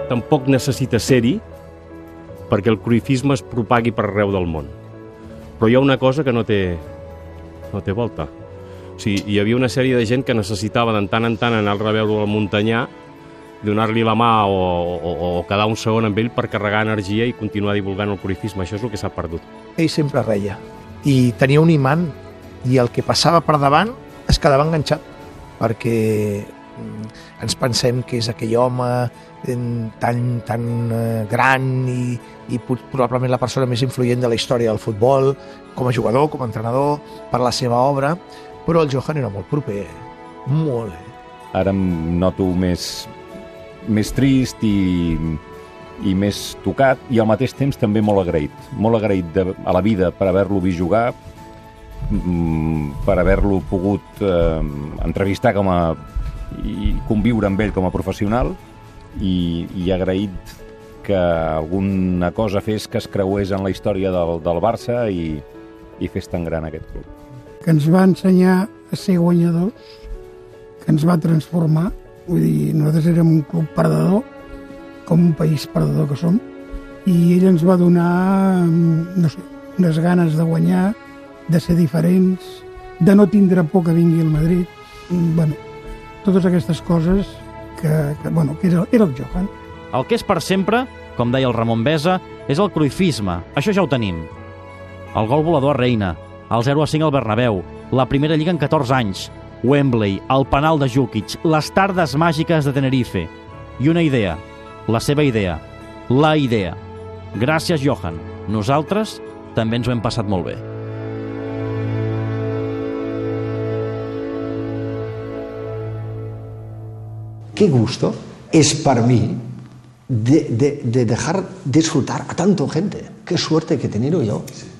tampoc necessita ser-hi perquè el cruyffisme es propagui per arreu del món. Però hi ha una cosa que no té volta. O sigui, hi havia una sèrie de gent que necessitava de tant en tant anar a veure el muntanyà, donar-li la mà o quedar un segon amb ell per carregar energia i continuar divulgant el cruyffisme. Això és el que s'ha perdut. Ell sempre reia i tenia un imant i el que passava per davant es quedava enganxat perquè ens pensem que és aquell home tan gran i probablement la persona més influent de la història del futbol, com a jugador, com a entrenador, per la seva obra, però el Johan era molt proper, molt. Ara em noto més trist i més tocat i al mateix temps també molt agraït a la vida per haver-lo vist jugar, per haver-lo pogut entrevistar i conviure amb ell com a professional i agraït que alguna cosa fes que es creués en la història del Barça i fes tan gran aquest club. Que ens va ensenyar a ser guanyadors, que ens va transformar. Vull dir, nosaltres érem un club perdedor, com un país perdedor que som, i ell ens va donar, no sé, unes ganes de guanyar, de ser diferents, de no tindre por que vingui al Madrid. Bueno, totes aquestes coses que era el Johan. El que és per sempre, com deia el Ramon Besa, és el cruyffisme. Això ja ho tenim. El gol volador a Reina, el 0-5 al Bernabéu, la primera lliga en 14 anys, Wembley, el penal de Jukic, les tardes màgiques de Tenerife i una idea, la seva idea, la idea. Gràcies, Johan. Nosaltres també ens ho hem passat molt bé. Qué gusto es para mí de dejar disfrutar a tanta gente. Qué suerte que he tenido yo.